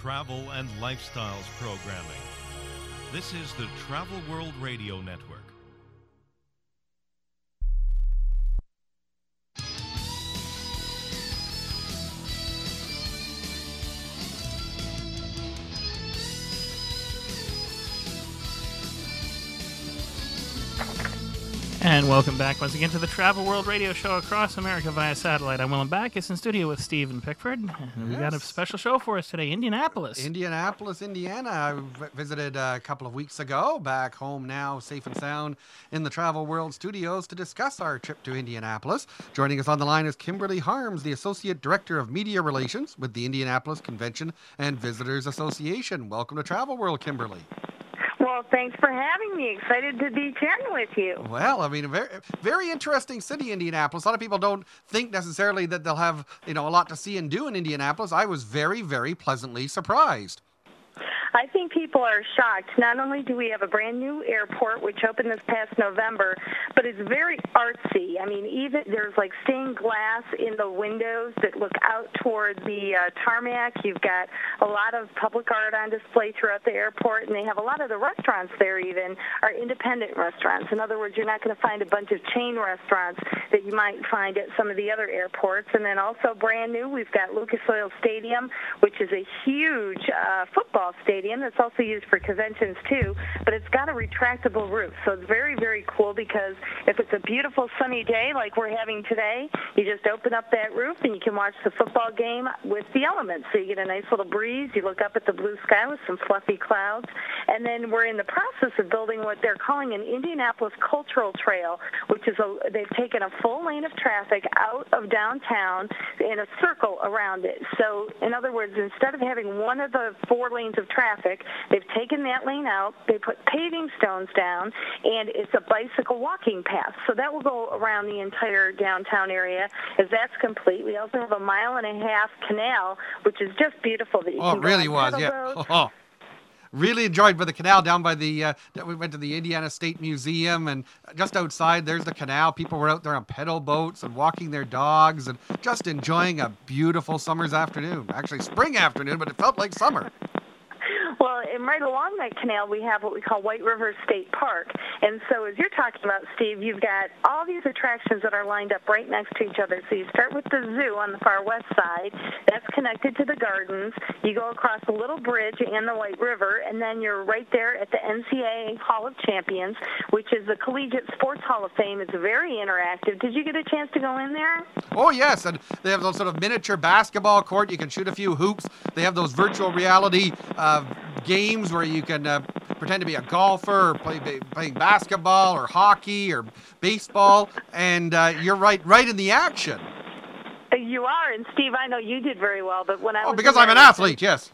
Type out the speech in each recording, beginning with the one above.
travel and lifestyles programming. This is the Travel World Radio Network. And welcome back once again to the Travel World Radio Show across America via satellite. I'm Willem Backus in studio with Stephen Pickford. And we've got a special show for us today, Indianapolis. Indianapolis, Indiana. I visited a couple of weeks ago, back home now, safe and sound in the Travel World studios to discuss our trip to Indianapolis. Joining us on the line is Kimberly Harms, the Associate Director of Media Relations with the Indianapolis Convention and Visitors Association. Welcome to Travel World, Kimberly. Well, thanks for having me. Excited to be chatting with you. Well, I mean, a very, very interesting city, Indianapolis. A lot of people don't think necessarily that they'll have, a lot to see and do in Indianapolis. I was very, very pleasantly surprised. I think people are shocked. Not only do we have a brand new airport, which opened this past November, but it's very artsy. I mean, even there's like stained glass in the windows that look out toward the tarmac. You've got a lot of public art on display throughout the airport, and they have a lot of the restaurants there even are independent restaurants. In other words, you're not going to find a bunch of chain restaurants that you might find at some of the other airports. And then also brand new, we've got Lucas Oil Stadium, which is a huge football stadium. It's also used for conventions too, but it's got a retractable roof, so it's very, very cool because if it's a beautiful sunny day like we're having today, you just open up that roof and you can watch the football game with the elements. So you get a nice little breeze, you look up at the blue sky with some fluffy clouds, and then we're in the process of building what they're calling an Indianapolis Cultural Trail, which is they've taken a full lane of traffic out of downtown in a circle around it. So in other words, instead of having one of the 4 lanes of traffic, they've taken that lane out, they put paving stones down, and it's a bicycle walking path. So that will go around the entire downtown area as that's complete. We also have a 1.5 mile canal, which is just beautiful. That you can it really was, yeah. Really enjoyed the canal down by the, we went to the Indiana State Museum, and just outside there's the canal. People were out there on pedal boats and walking their dogs and just enjoying a beautiful summer's afternoon. Actually, spring afternoon, but it felt like summer. Well, and right along that canal, we have what we call White River State Park. And so as you're talking about, Steve, you've got all these attractions that are lined up right next to each other. So you start with the zoo on the far west side. That's connected to the gardens. You go across the little bridge and the White River, and then you're right there at the NCAA Hall of Champions, which is the Collegiate Sports Hall of Fame. It's very interactive. Did you get a chance to go in there? Oh, yes, and they have those sort of miniature basketball court. You can shoot a few hoops. They have those virtual reality games where you can pretend to be a golfer or playing basketball or hockey or baseball, and you're right in the action. You are, and Steve, I know you did very well, but when I was because I'm an athlete, yes.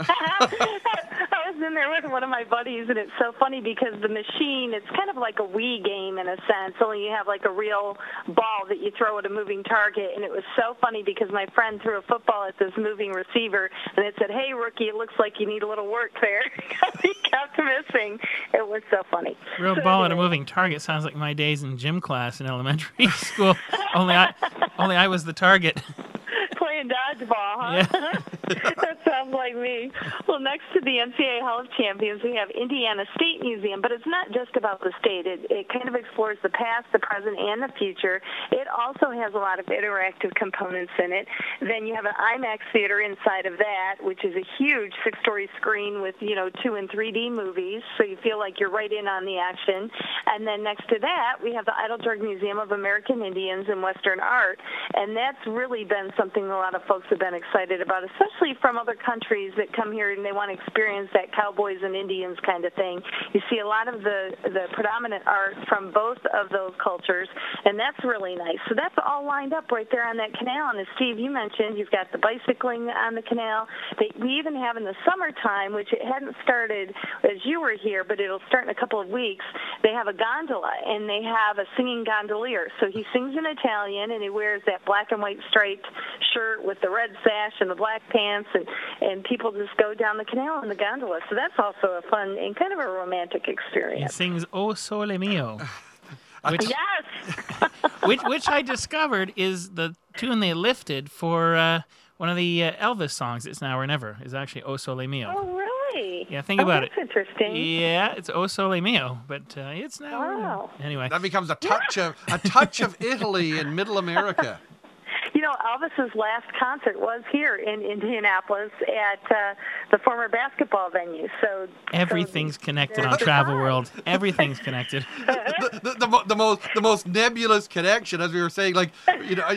I was in there with one of my buddies, and it's so funny because the machine, it's kind of like a Wii game in a sense, only you have like a real ball that you throw at a moving target, and it was so funny because my friend threw a football at this moving receiver, and it said, "Hey, rookie, it looks like you need a little work there." He kept missing. It was so funny. Real ball at a moving target sounds like my days in gym class in elementary school. Only I was the target. Playing dodgeball, huh? Yeah. That sounds like me. Well, next to the NCAA Hall of Champions, we have Indiana State Museum, but it's not just about the state. It kind of explores the past, the present, and the future. It also has a lot of interactive components in it. Then you have an IMAX theater inside of that, which is a huge 6-story screen with, 2 and 3D movies, so you feel like you're right in on the action. And then next to that, we have the Eiteljorg Museum of American Indians and Western Art, and that's really been something a lot of folks have been excited about, especially from other countries that come here and they want to experience that cowboys and Indians kind of thing. You see a lot of the predominant art from both of those cultures, and that's really nice. So that's all lined up right there on that canal. And as Steve, you mentioned, you've got the bicycling on the canal. We even have in the summertime, which it hadn't started as you were here, but it'll start in a couple of weeks, they have a gondola, and they have a singing gondolier. So he sings in Italian, and he wears that black and white striped shirt with the red sash and the black pants, and people just go down the canal in the gondola. So that's also a fun and kind of a romantic experience. He sings O Sole Mio. Yes! which I discovered is the tune they lifted for one of the Elvis songs, It's Now or Never, is actually O Sole Mio. Oh, really? Yeah, think about it. That's interesting. Yeah, it's O Sole Mio, but it's now. Wow. Anyway. That becomes a touch of Italy in Middle America. You know, Elvis's last concert was here in Indianapolis at the former basketball venue. So everything's connected on Travel World. Everything's connected. The most nebulous connection, as we were saying, like, you know,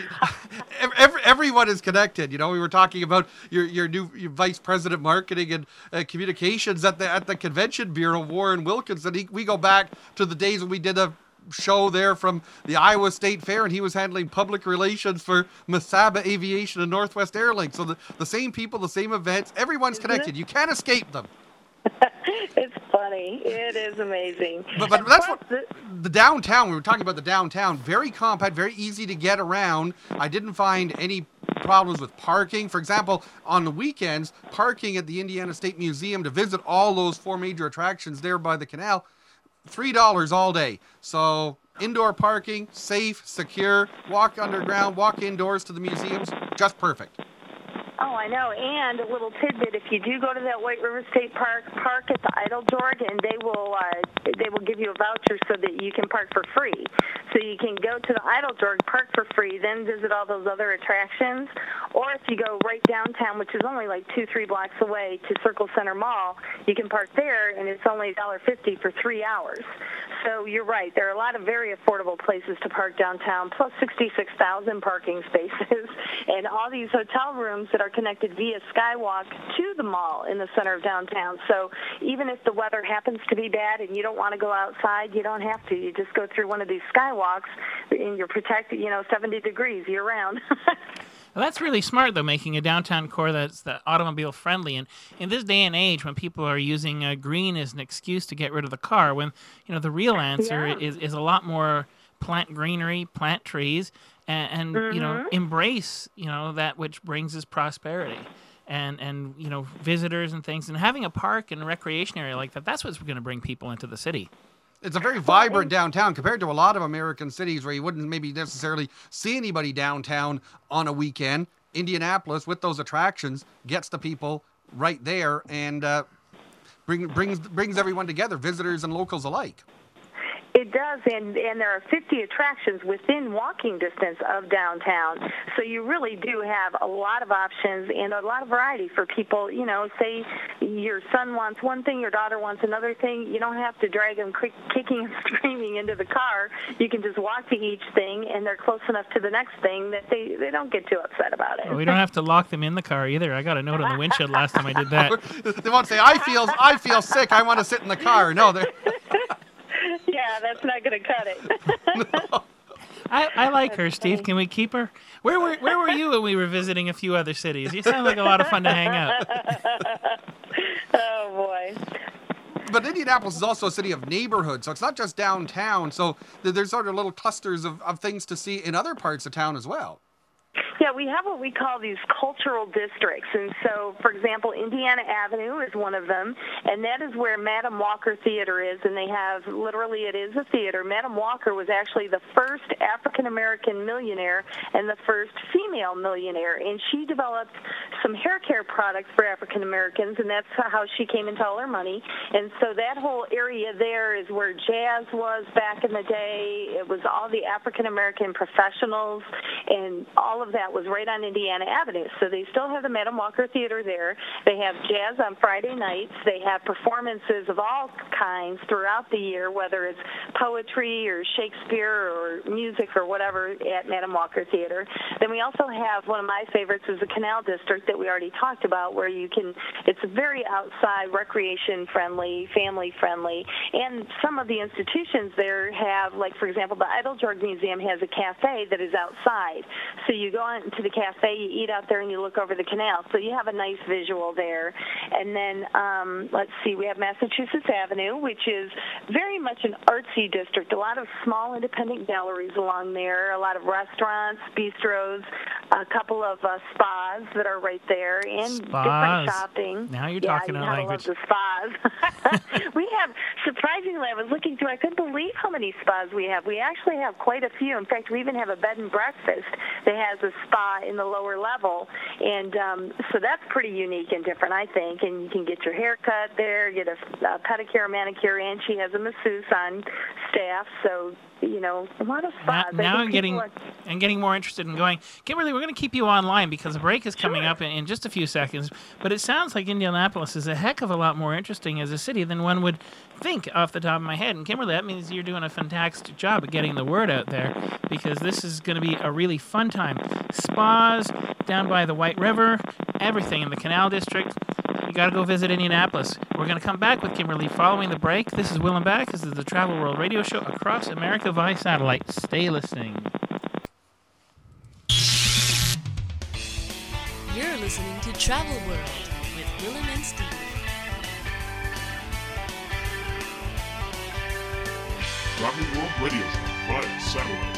everyone is connected. You know, we were talking about your new vice president marketing and communications at the convention bureau, Warren Wilkinson. We go back to the days when we did a show there from the Iowa State Fair, and he was handling public relations for Mesaba Aviation and Northwest Airlines. So the same people, the same events, everyone's connected. You can't escape them. It's funny. It is amazing. But that's what the downtown, we were talking about the downtown, very compact, very easy to get around. I didn't find any problems with parking. For example, on the weekends, parking at the Indiana State Museum to visit all those 4 major attractions there by the canal, $3 all day. So indoor parking, safe, secure, walk underground, walk indoors to the museums, just perfect. Oh, I know. And a little tidbit: if you do go to that White River State Park, park at the Eiteljorg, and they will give you a voucher so that you can park for free. So you can go to the Eiteljorg, park for free, then visit all those other attractions. Or if you go right downtown, which is only like 2-3 blocks away, to Circle Center Mall, you can park there, and it's only $1.50 for 3 hours. So you're right. There are a lot of very affordable places to park downtown, plus 66,000 parking spaces, and all these hotel rooms that are connected via Skywalk to the mall in the center of downtown. So even if the weather happens to be bad and you don't want to go outside, you don't have to. You just go through one of these skywalks, and you're protected, 70 degrees year-round. Well, that's really smart, though, making a downtown core that's automobile friendly. And in this day and age, when people are using green as an excuse to get rid of the car, when the real answer is a lot more plant greenery, plant trees, and embrace that which brings us prosperity. And visitors and things, and having a park and a recreation area like that, that's what's going to bring people into the city. It's a very vibrant downtown compared to a lot of American cities where you wouldn't maybe necessarily see anybody downtown on a weekend. Indianapolis, with those attractions, gets the people right there and brings everyone together, visitors and locals alike. It does, and there are 50 attractions within walking distance of downtown. So you really do have a lot of options and a lot of variety for people. Say your son wants one thing, your daughter wants another thing. You don't have to drag them kicking and screaming into the car. You can just walk to each thing, and they're close enough to the next thing that they don't get too upset about it. Well, we don't have to lock them in the car either. I got a note on the windshield last time I did that. They won't say, I feel sick, I want to sit in the car. No, they're... Yeah, that's not going to cut it. No. I like her, Steve. Can we keep her? Where were you when we were visiting a few other cities? You sound like a lot of fun to hang out. Oh, boy. But Indianapolis is also a city of neighborhoods, so it's not just downtown. So there's sort of little clusters of things to see in other parts of town as well. Yeah, we have what we call these cultural districts. And so, for example, Indiana Avenue is one of them, and that is where Madam Walker Theater is, and they have, literally, it is a theater. Madam Walker was actually the first African-American millionaire and the first female millionaire, and she developed some hair care products for African-Americans, and that's how she came into all her money. And so that whole area there is where jazz was back in the day. It was all the African-American professionals, and all of that was right on Indiana Avenue. So they still have the Madam Walker Theater there. They have jazz on Friday nights. They have performances of all kinds throughout the year, whether it's poetry or Shakespeare or music or whatever at Madam Walker Theater. Then we also have one of my favorites is the Canal District that we already talked about, where it's very outside, recreation-friendly, family-friendly, and some of the institutions there have, like, for example, the Eiteljorg Museum has a cafe that is outside. So you go into the cafe, you eat out there, and you look over the canal. So you have a nice visual there. And then, let's see, we have Massachusetts Avenue, which is very much an artsy district. A lot of small independent galleries along there, a lot of restaurants, bistros, a couple of spas that are right there, and different shopping. Now you're talking our language. Love the spas. We have, surprisingly, I was looking through, I couldn't believe how many spas we have. We actually have quite a few. In fact, we even have a bed and breakfast that has a spa in the lower level. And so that's pretty unique and different, I think. And you can get your hair cut there, get a pedicure, manicure, and she has a masseuse on staff. So, you know, a lot of spas. Now I'm getting more interested in going. Kimberly, we're going to keep you online because the break is coming up in just a few seconds. But it sounds like Indianapolis is a heck of a lot more interesting as a city than one would think off the top of my head. And Kimberly, that means you're doing a fantastic job of getting the word out there, because this is going to be a really fun time. Spas down by the White River, everything in the Canal District. You got to go visit Indianapolis. We're going to come back with Kimberly following the break. This is Will and Back. This is the Travel World Radio Show across America via satellite. Stay listening. You're listening to Travel World with Willem and Steve. Travel World Radio Show via satellite.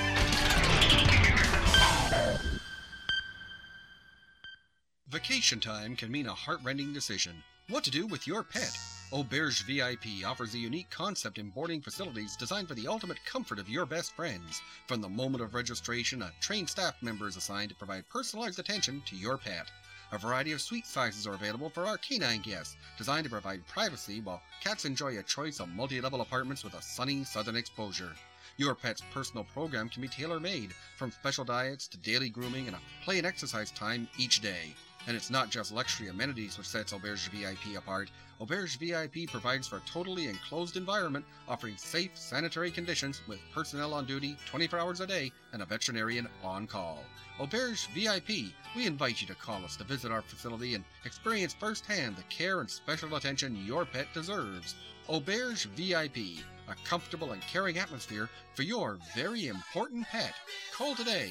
Vacation time can mean a heart-rending decision. What to do with your pet? Auberge VIP offers a unique concept in boarding facilities designed for the ultimate comfort of your best friends. From the moment of registration, a trained staff member is assigned to provide personalized attention to your pet. A variety of suite sizes are available for our canine guests, designed to provide privacy while cats enjoy a choice of multi-level apartments with a sunny southern exposure. Your pet's personal program can be tailor-made, from special diets to daily grooming and a play and exercise time each day. And it's not just luxury amenities which sets Auberge VIP apart. Auberge VIP provides for a totally enclosed environment, offering safe, sanitary conditions with personnel on duty 24 hours a day and a veterinarian on call. Auberge VIP, we invite you to call us to visit our facility and experience firsthand the care and special attention your pet deserves. Auberge VIP, a comfortable and caring atmosphere for your very important pet. Call today,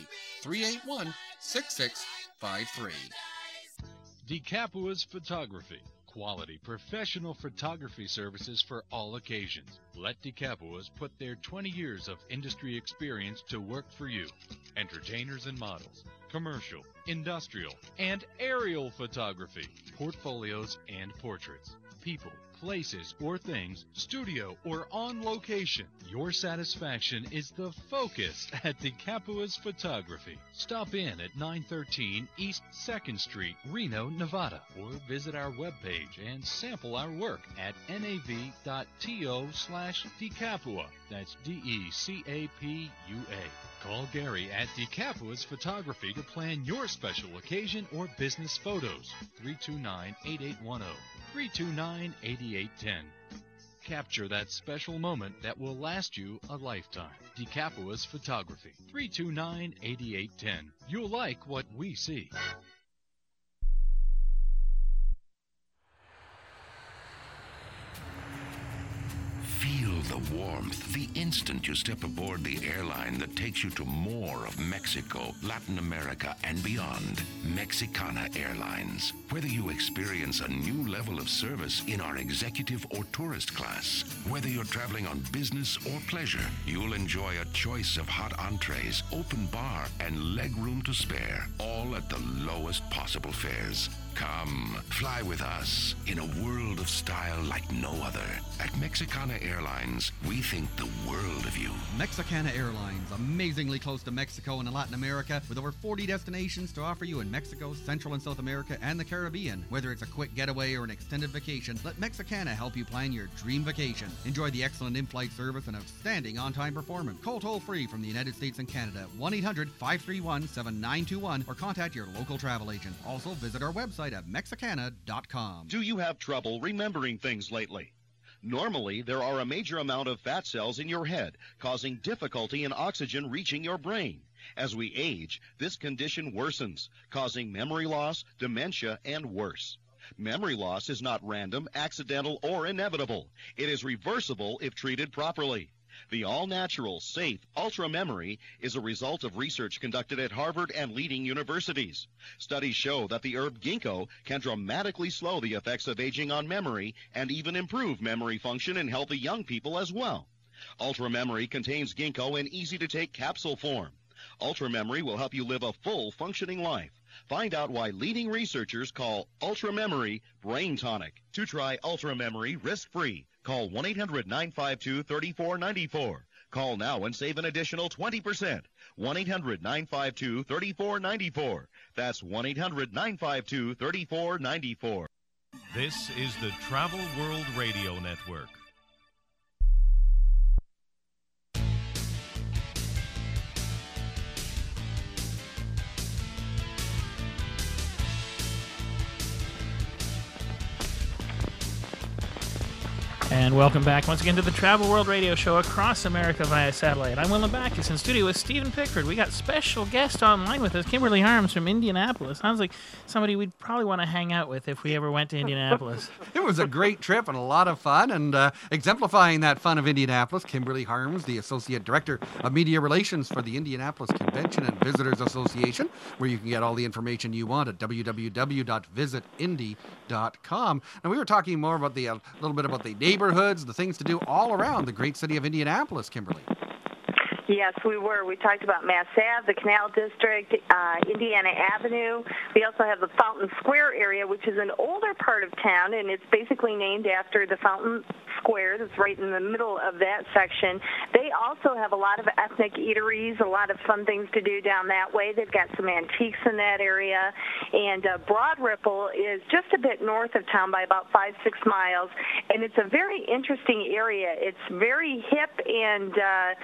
381-6653. DeCapua's Photography. Quality professional photography services for all occasions. Let DeCapua's put their 20 years of industry experience to work for you. Entertainers and models, commercial, industrial, and aerial photography, portfolios and portraits, people, places, or things, studio or on location. Your satisfaction is the focus at DeCapua's Photography. Stop in at 913 East 2nd Street, Reno, Nevada, or visit our webpage and sample our work at nav.to/DeCapua. That's DECAPUA. Call Gary at DeCapua's Photography to plan your special occasion or business photos. 329-8810. 329-8810. Capture that special moment that will last you a lifetime. DeCapua's Photography. 329-8810. You'll like what we see. Feel the warmth the instant you step aboard the airline that takes you to more of Mexico, Latin America, and beyond. Mexicana Airlines. Whether you experience a new level of service in our executive or tourist class, whether you're traveling on business or pleasure, you'll enjoy a choice of hot entrees, open bar, and leg room to spare, all at the lowest possible fares. Come, fly with us in a world of style like no other. At Mexicana Airlines, we think the world of you. Mexicana Airlines, amazingly close to Mexico and Latin America, with over 40 destinations to offer you in Mexico, Central and South America, and the Caribbean. Whether it's a quick getaway or an extended vacation, let Mexicana help you plan your dream vacation. Enjoy the excellent in-flight service and outstanding on-time performance. Call toll-free from the United States and Canada, 1-800-531-7921, or contact your local travel agent. Also, visit our website at Mexicana.com. Do you have trouble remembering things lately? Normally, there are a major amount of fat cells in your head, causing difficulty in oxygen reaching your brain. As we age, this condition worsens, causing memory loss, dementia, and worse. Memory loss is not random, accidental, or inevitable. It is reversible if treated properly. The all-natural, safe Ultra Memory is a result of research conducted at Harvard and leading universities. Studies show that the herb ginkgo can dramatically slow the effects of aging on memory and even improve memory function in healthy young people as well. Ultra Memory contains ginkgo in easy-to-take capsule form. Ultra Memory will help you live a full functioning life. Find out why leading researchers call Ultra Memory Brain Tonic. To try Ultra Memory risk-free, call 1-800-952-3494. Call now and save an additional 20%. 1-800-952-3494. That's 1-800-952-3494. This is the Travel World Radio Network. And welcome back once again to the Travel World Radio Show across America via satellite. I'm Willem Backus in studio with Stephen Pickford. We got special guest online with us, Kimberly Harms from Indianapolis. Sounds like somebody we'd probably want to hang out with if we ever went to Indianapolis. It was a great trip and a lot of fun, and exemplifying that fun of Indianapolis, Kimberly Harms, the Associate Director of Media Relations for the Indianapolis Convention and Visitors Association, where you can get all the information you want at www.visitindy.com. And we were talking more about a little bit about the neighborhoods, the things to do all around the great city of Indianapolis, Kimberly. Yes, we were. We talked about Mass Ave, the Canal District, Indiana Avenue. We also have the Fountain Square area, which is an older part of town, and it's basically named after the Fountain Square that's right in the middle of that section. They also have a lot of ethnic eateries, a lot of fun things to do down that way. They've got some antiques in that area. And Broad Ripple is just a bit north of town by about 5-6 miles, and it's a very interesting area. It's very hip and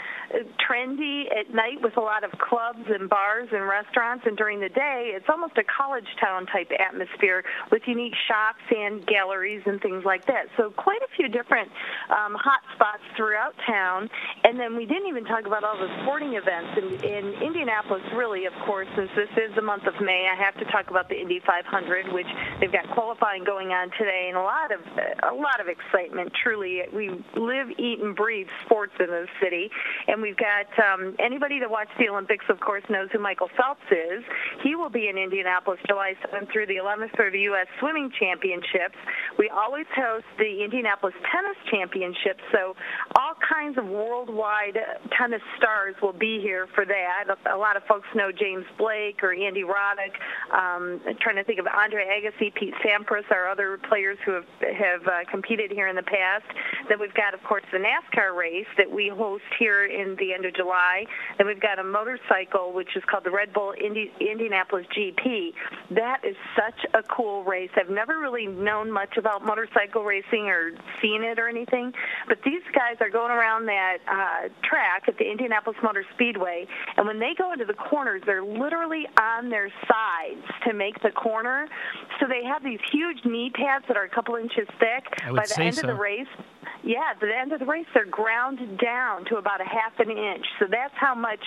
trendy at night with a lot of clubs and bars and restaurants, and during the day it's almost a college town type atmosphere with unique shops and galleries and things like that. So quite a few different hot spots throughout town. And then we didn't even talk about all the sporting events in Indianapolis, really, of course, since this is the month of May. I have to talk about the Indy 500, which they've got qualifying going on today, and a lot of excitement. Truly, we live, eat, and breathe sports in this city, and we've got anybody that watched the Olympics, of course, knows who Michael Phelps is. He will be in Indianapolis July 7th through the 11th for the U.S. Swimming Championships. We always host the Indianapolis Tennis Championships, so all kinds of worldwide tennis stars will be here for that. A lot of folks know James Blake or Andy Roddick. Trying to think of Andre Agassi, Pete Sampras, our other players who have competed here in the past. Then we've got, of course, the NASCAR race that we host here in the end of July. Then we've got a motorcycle, which is called the Red Bull Indianapolis GP. That is such a cool race. I've never really known much about motorcycle racing or seen it or anything, but these guys are going around that track at the Indianapolis Motor Speedway, and when they go into the corners, they're literally on their sides to make the corner. So they have these huge knee pads that are a couple inches thick. By the end of the race, at the end of the race, they're ground down to about a half an inch. So that's how much,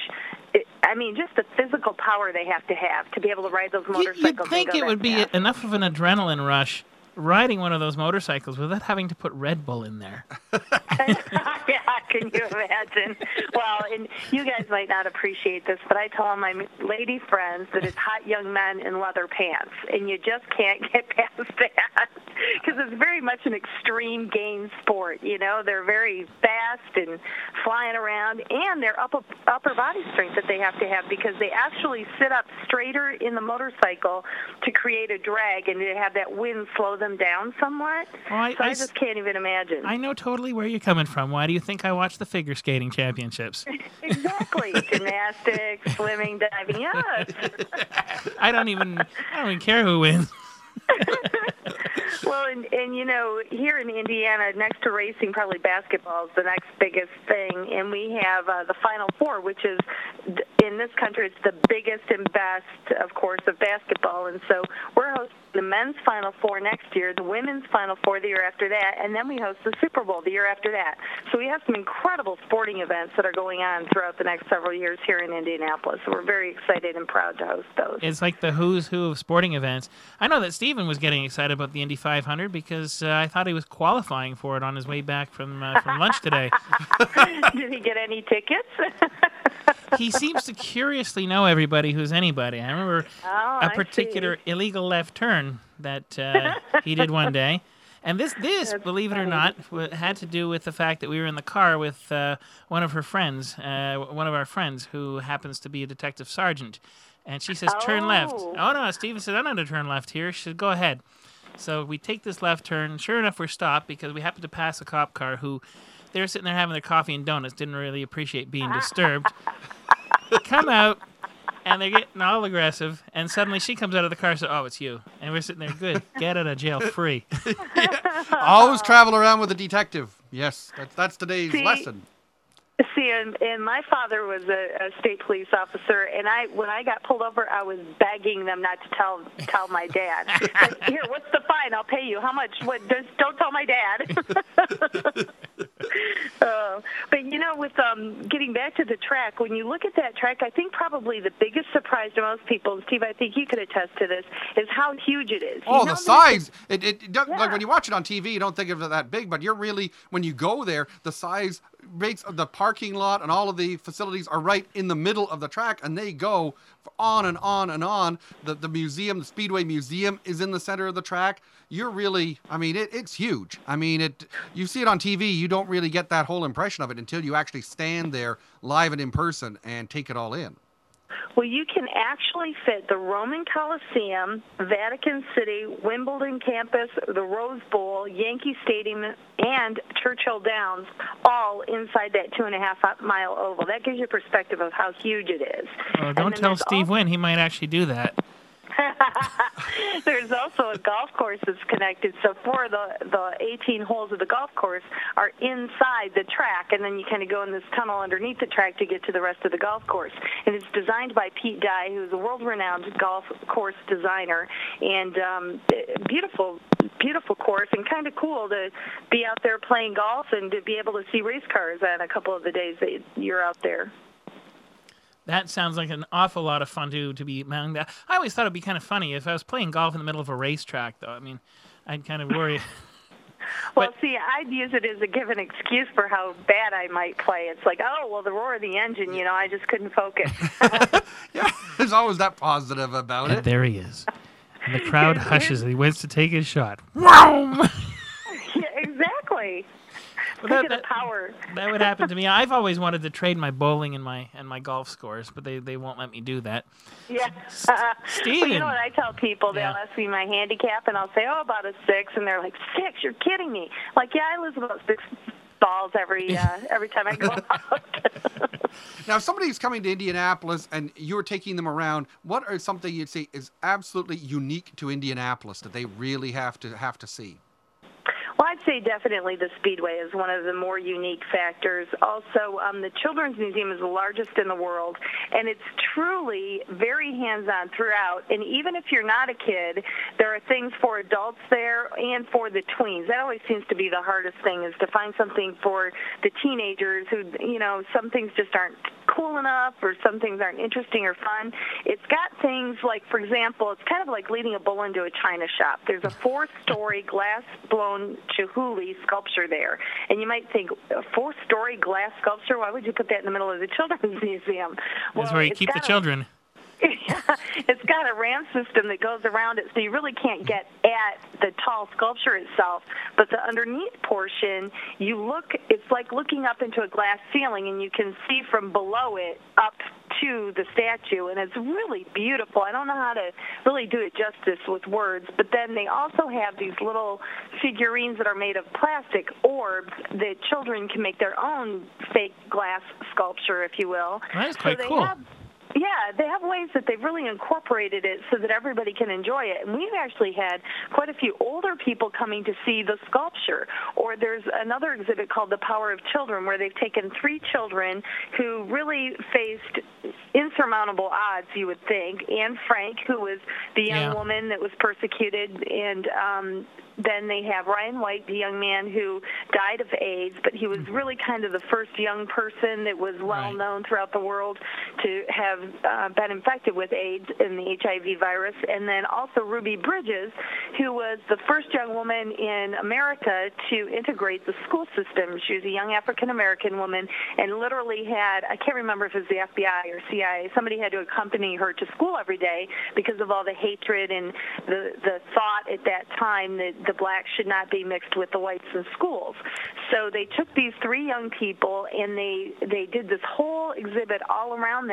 just the physical power they have to be able to ride those motorcycles. You'd think it would be enough of an adrenaline rush riding one of those motorcycles without having to put Red Bull in there. Yeah, can you imagine? Well, and you guys might not appreciate this, but I tell all my lady friends that it's hot young men in leather pants, and you just can't get past that because it's very much an extreme game sport. They're very fast and flying around, and their upper body strength that they have to have because they actually sit up straighter in the motorcycle to create a drag and to have that wind slow them down somewhat. Well, I just can't even imagine. I know totally where you're coming from. Why do you think I watch the figure skating championships? Exactly. Gymnastics, swimming, diving. Yes. I don't even care who wins. Well, and here in Indiana, next to racing, probably basketball is the next biggest thing. And we have the Final Four, which is, in this country, it's the biggest and best, of course, of basketball. And so we're hosting the men's Final Four next year, the women's Final Four the year after that, and then we host the Super Bowl the year after that. So we have some incredible sporting events that are going on throughout the next several years here in Indianapolis. So we're very excited and proud to host those. It's like the who's who of sporting events. I know that Stephen was getting excited about the Indy 500 because I thought he was qualifying for it on his way back from lunch today. Did he get any tickets? He seems to curiously know everybody who's anybody. I remember a particular illegal left turn that he did one day. And this, believe it or not, had to do with the fact that we were in the car with one of our friends who happens to be a detective sergeant. And she says, turn left. Oh, no, Stephen said, I'm not to turn left here. She said, go ahead. So we take this left turn. Sure enough, we're stopped because we happen to pass a cop car who, they were sitting there having their coffee and donuts, didn't really appreciate being disturbed. Come out, and they're getting all aggressive, and suddenly she comes out of the car and says, "Oh, it's you." And we're sitting there, good, get out of jail free. Always travel around with a detective. Yes, that's today's lesson. See, and my father was a state police officer, and when I got pulled over, I was begging them not to tell my dad. Like, here, what's the fine? I'll pay you. How much? What? Just don't tell my dad. But with getting back to the track, when you look at that track, I think probably the biggest surprise to most people, and Steve, I think you could attest to this, is how huge it is. Oh, the size! It does, like when you watch it on TV, you don't think of it that big, but you're really, when you go there, the size makes the parking lot and all of the facilities are right in the middle of the track, and they go on and on and on. The museum, the Speedway Museum, is in the center of the track. You're really, I mean, it's huge. I mean, you see it on TV, you don't really get that whole impression of it until you actually stand there live and in person and take it all in. Well, you can actually fit the Roman Coliseum, Vatican City, Wimbledon campus, the Rose Bowl, Yankee Stadium, and Churchill Downs all inside that 2.5-mile oval. That gives you perspective of how huge it is. Well, don't tell Steve Wynn. He might actually do that. There's also a golf course that's connected. So 4 of the 18 holes of the golf course are inside the track, and then you kind of go in this tunnel underneath the track to get to the rest of the golf course. And it's designed by Pete Dye, who's a world-renowned golf course designer. And beautiful course, and kind of cool to be out there playing golf and to be able to see race cars on a couple of the days that you're out there. That sounds like an awful lot of fun to be mounting that. I always thought it'd be kind of funny if I was playing golf in the middle of a racetrack, though. I mean, I'd kind of worry. Well, see, I'd use it as a given excuse for how bad I might play. It's like, oh, well, the roar of the engine, I just couldn't focus. Yeah, there's always that positive about it. And there he is. And the crowd hushes as he waits to take his shot. Wow! Yeah, exactly. Well, the power. That would happen to me. I've always wanted to trade my bowling and my golf scores, but they won't let me do that. Yeah. Steven. Well, you know what I tell people? They'll ask me my handicap, and I'll say, about a 6, and they're like, 6? You're kidding me. Like, yeah, I lose about 6 balls every time I go out. Now, if somebody's coming to Indianapolis and you're taking them around, what are something you'd say is absolutely unique to Indianapolis that they really have to see? Well, I'd say definitely the Speedway is one of the more unique factors. Also, the Children's Museum is the largest in the world, and it's truly very hands-on throughout. And even if you're not a kid, there are things for adults there and for the tweens. That always seems to be the hardest thing, is to find something for the teenagers who, some things just aren't cool enough or some things aren't interesting or fun. It's got things like, for example, it's kind of like leading a bull into a china shop. There's a 4-story glass-blown Chihuly sculpture there. And you might think, a 4-story glass sculpture? Why would you put that in the middle of the Children's Museum? That's where you keep the children. It's got a ramp system that goes around it, so you really can't get at the tall sculpture itself. But the underneath portion, it's like looking up into a glass ceiling, and you can see from below it up to the statue, and it's really beautiful. I don't know how to really do it justice with words, but then they also have these little figurines that are made of plastic orbs that children can make their own fake glass sculpture, if you will. That is quite cool. They have ways that they've really incorporated it so that everybody can enjoy it. And we've actually had quite a few older people coming to see the sculpture. Or there's another exhibit called The Power of Children, where they've taken 3 children who really faced insurmountable odds, you would think. Anne Frank, who was the young woman that was persecuted, and then they have Ryan White, the young man who died of AIDS, but he was really kind of the first young person that was well known throughout the world to have been infected with AIDS and the HIV virus. And then also Ruby Bridges, who was the first young woman in America to integrate the school system. She was a young African-American woman and literally had, I can't remember if it was the FBI or CIA, somebody had to accompany her to school every day because of all the hatred and the thought at that time that the blacks should not be mixed with the whites in schools. So they took these 3 young people and they did this whole exhibit all around them and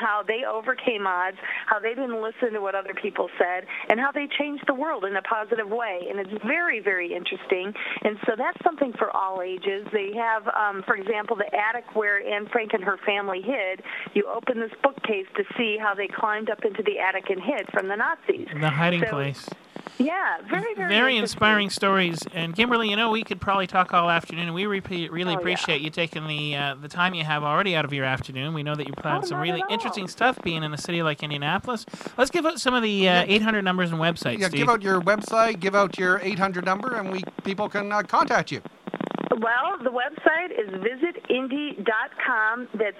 how they overcame odds, how they didn't listen to what other people said, and how they changed the world in a positive way. And it's very, very interesting. And so that's something for all ages. They have, for example, the attic where Anne Frank and her family hid. You open this bookcase to see how they climbed up into the attic and hid from the Nazis. The hiding place. Yeah, very inspiring stories. And Kimberly, you know, we could probably talk all afternoon. We really appreciate you taking the time you have already out of your afternoon. We know that you planned some really interesting stuff being in a city like Indianapolis. Let's give out some of the 800 numbers and websites. Yeah, Steve. give out your website, give out your 800 number, and people can contact you. Well, the website is visitindy.com. That's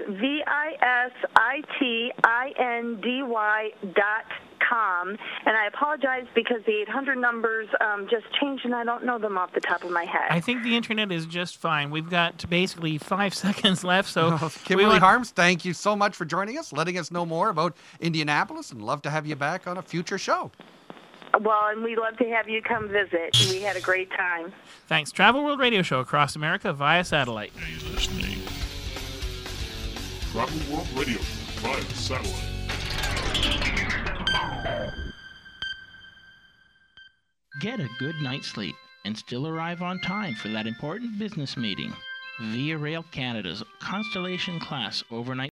VISITINDY.com. And I apologize because the 800 numbers just changed, and I don't know them off the top of my head. I think the internet is just fine. We've got basically 5 seconds left. So, Kimberly Harms, thank you so much for joining us, letting us know more about Indianapolis, and love to have you back on a future show. Well, and we'd love to have you come visit. We had a great time. Thanks. Travel World Radio Show across America via satellite. You're listening. Travel World Radio via satellite. Get a good night's sleep and still arrive on time for that important business meeting. Via Rail Canada's Constellation Class overnight